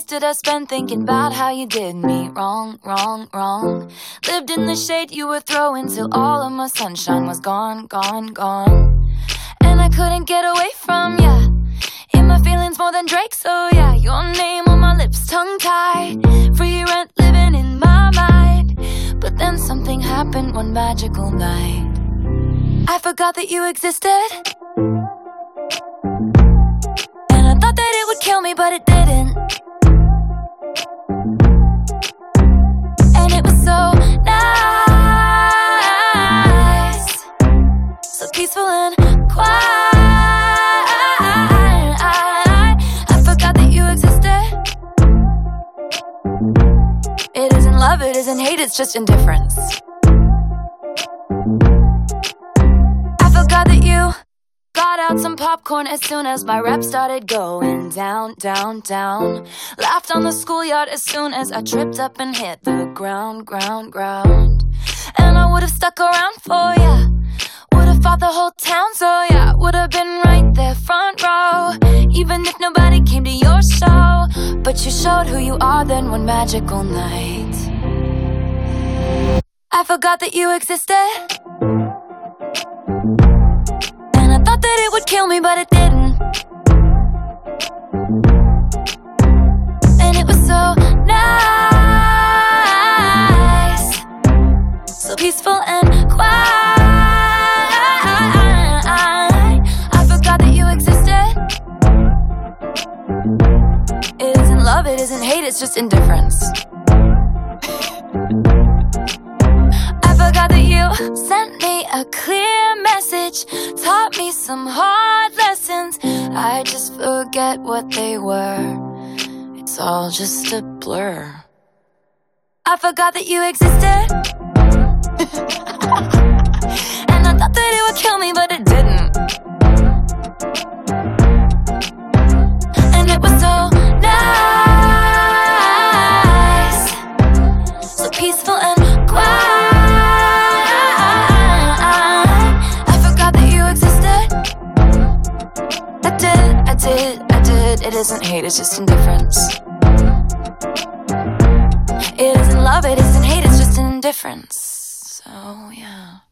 did I spend thinking about how you did me wrong, wrong, wrong? Lived in the shade you were throwing till all of my sunshine was gone, gone, gone. And I couldn't get away from ya. In my feelings more than Drake, so yeah. Your name on my lips, tongue-tied. Free rent living in my mind. But then something happened one magical night. I forgot that you existed. And I thought that it would kill me, but it didn't. And it was so nice, so peaceful and quiet. I forgot that you existed. It isn't love, it isn't hate, it's just indifference. I forgot that you got out some popcorn as soon as my rep started going down, down, down. Laughed on the schoolyard as soon as I tripped up and hit the ground, ground, ground. And I would've stuck around for ya. Would've fought the whole town, so yeah. Would've been right there front row, even if nobody came to your show. But you showed who you are then one magical night. I forgot that you existed. And I thought that it would kill me, but it didn't. And it was so nice, so peaceful and quiet. I forgot that you existed. It isn't love, it isn't hate, it's just indifference. I forgot that you sent me a clear message, taught me some hard lessons. I just forget what they were. It's all just a blur. I forgot that you existed. And I thought that it would kill me, but it didn't. And it was so nice, so peaceful and quiet. I did. It isn't hate, it's just indifference. It isn't love, it isn't hate, it's just indifference. So, yeah.